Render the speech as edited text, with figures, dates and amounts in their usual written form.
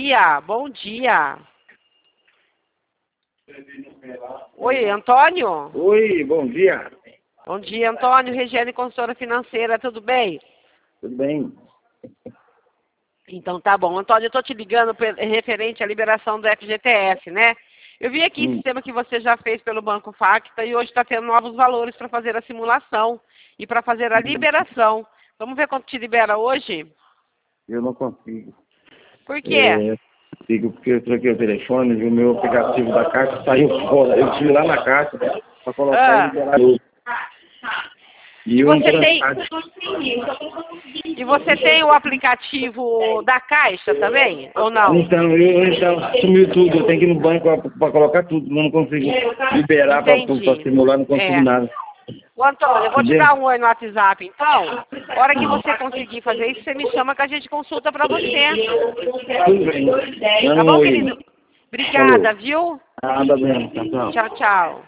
dia, bom dia. Oi, Antônio? Oi, bom dia. Bom dia, Antônio. Regiane, consultora financeira, tudo bem? Tudo bem? Então tá bom. Antônio, eu estou te ligando referente à liberação do FGTS, né? Eu vi aqui o sistema que você já fez pelo Banco Facta e hoje está tendo novos valores para fazer a simulação e para fazer a liberação. Vamos ver quanto te libera hoje? Eu não consigo. Por quê? Consigo porque eu troquei o telefone e o meu aplicativo da Caixa saiu fora. Eu fui lá na Caixa para colocar e liberar tudo. E você tem o aplicativo da Caixa também, ou não? Então, sumiu tudo. Eu tenho que ir no banco para colocar tudo. Eu não consigo liberar para simular, não consigo nada. Ô, Antônio, eu vou te dar um oi no WhatsApp, então. A hora que você conseguir fazer isso, você me chama que a gente consulta para você. Tudo bem. Tá bom, querido? Obrigada, viu? Nada mesmo. Tchau, tchau.